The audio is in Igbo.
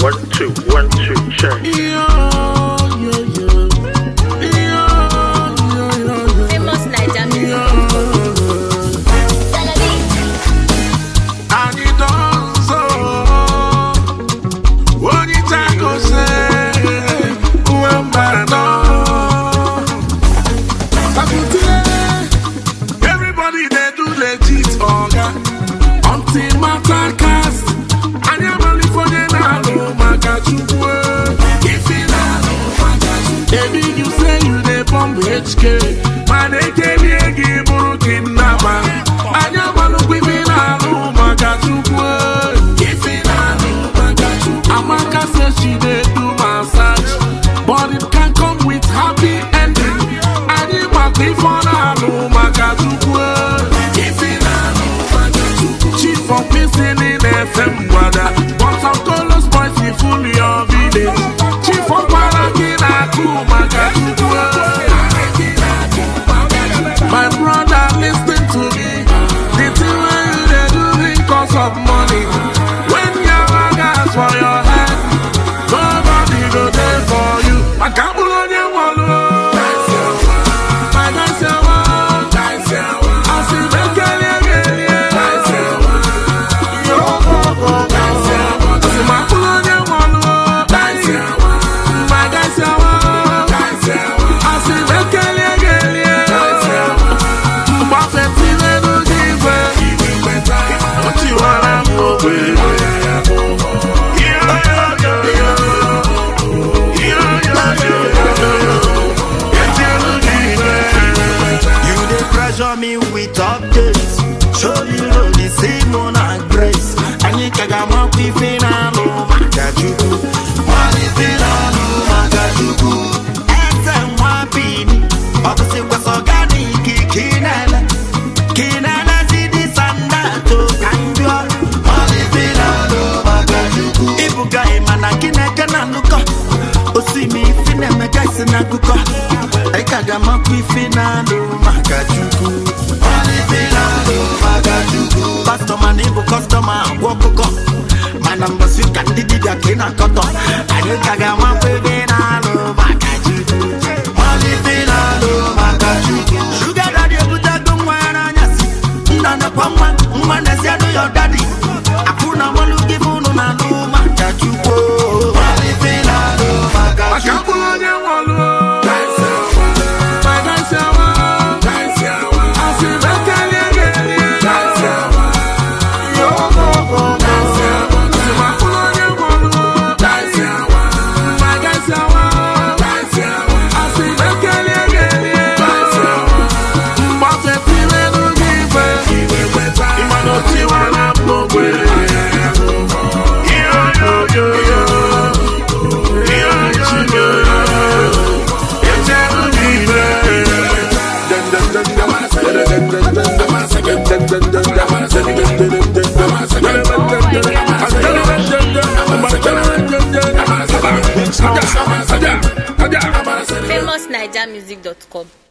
1 2 check. Famous Naija music. Everybody they do legit organ until matter cast. And you're only for the nalo magachukwu. If you nalo magachukwu, baby you say you dey bomb HK. Man they tell me give broken number. And you're only for the nalo magachukwu. If you nalo magachukwu, Amaka says she dey do massage, but it can come with happy ending. And you must be for nalo magachukwu. Chief of missing in FM Wada, but some colors boys in full your village. Chief of Parakina Kumagachukwu. My brother, listen to me. The thing when you they do because of money. When you have gas for your head, nobody go there for you. I can't believe you want to. Me with updates, show you know the same on our grace. And you can get my people now, Magajuku. Money finalo, Magajuku. SM1 opposite was organic, Kinala, see this and that, Kanjua. Money finalo, Magajuku. Ibuga, Manakina, Kananuka. See me, Finna, guys, and Nakuka. I can't get my people now, Magajuku. Pastor man, customer, walk go. My number is candidate, I can't cut off. I look at my baby, I love Magajuku. Money, Finalo, Magajuku. Sugar daddy, put a gun when I see. None of one, I said to your daddy. I put a one give on Magajuku. Money, Finalo, Magajuku. Famous NaijaMusic.com